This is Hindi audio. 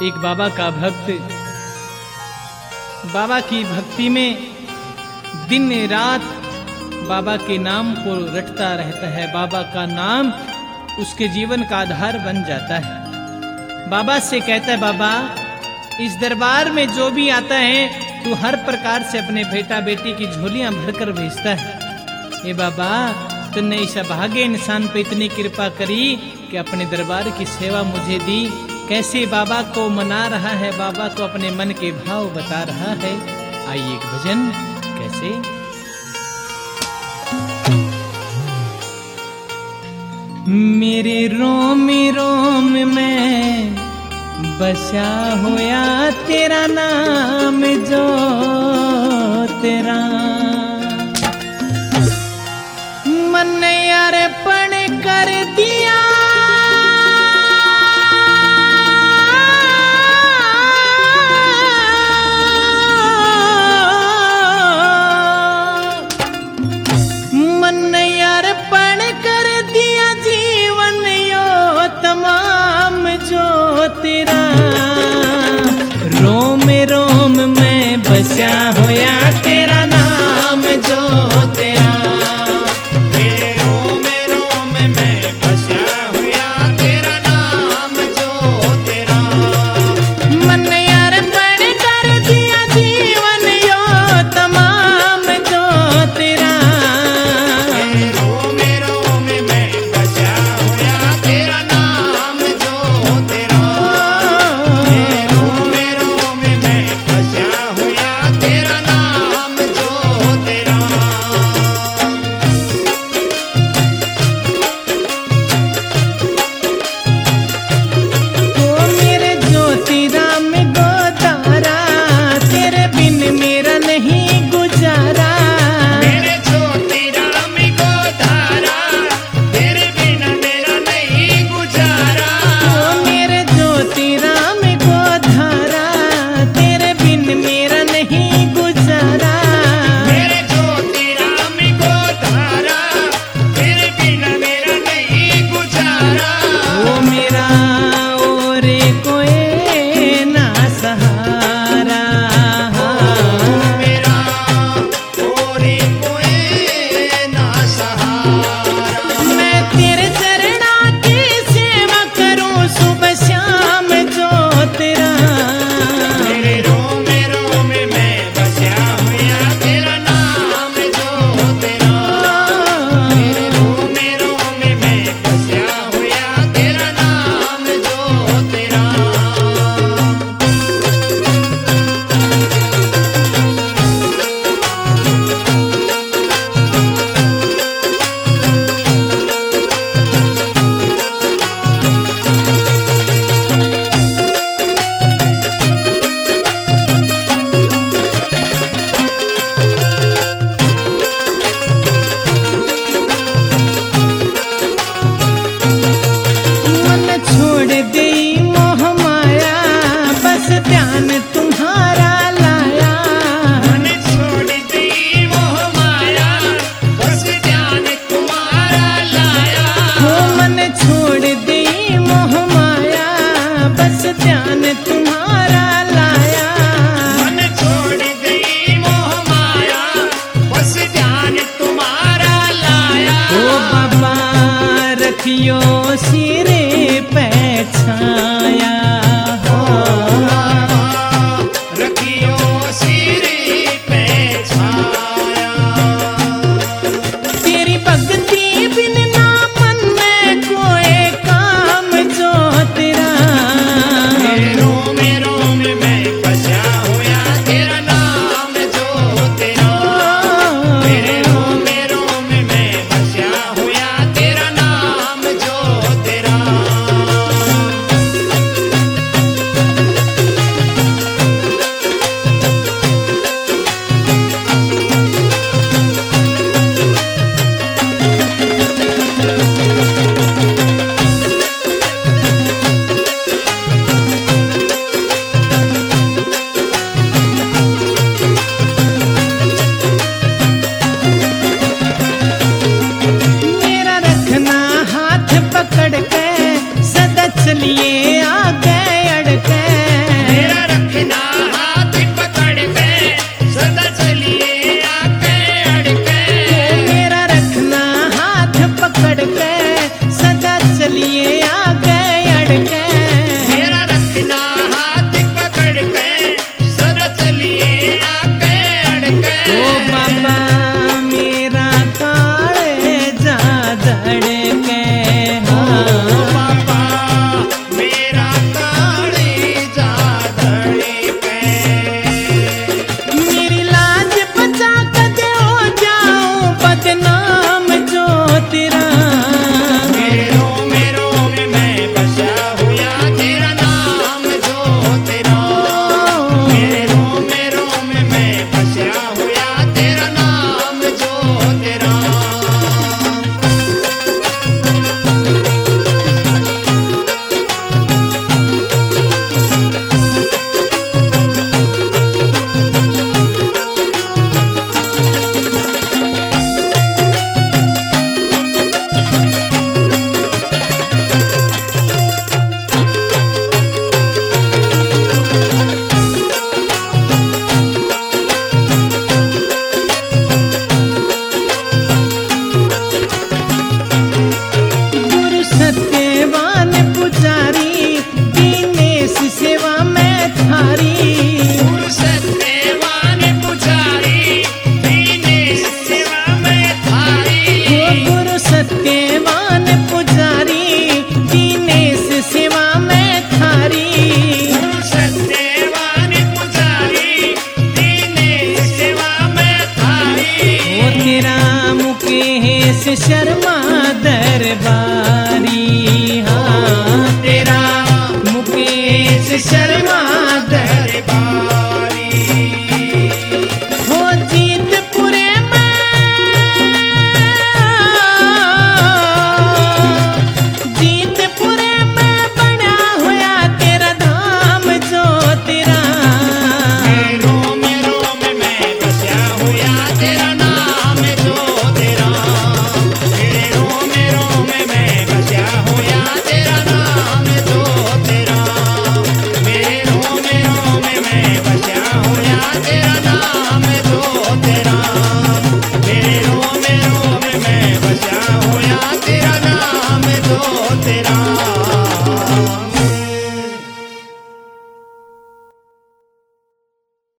एक बाबा का भक्त बाबा की भक्ति में दिन रात बाबा के नाम को रटता रहता है। बाबा का नाम उसके जीवन का आधार बन जाता है। बाबा से कहता है, बाबा इस दरबार में जो भी आता है तू हर प्रकार से अपने बेटा बेटी की झोलियां भरकर भेजता है। ये बाबा तुमने इस अभागे इंसान पे इतनी कृपा करी कि अपने दरबार की सेवा मुझे दी। कैसे बाबा को मना रहा है, बाबा को अपने मन के भाव बता रहा है। आइए एक भजन कैसे। मेरे रोम रोम में बसा होया तेरा नाम, जो तेरा मन अर्पण कर दिया। मन अर्पण कर दिया, जीवन यो तमाम जो तेरा। रोम रोम में बसा होया तेरा नाम, जो तेरा। सिरे पे छा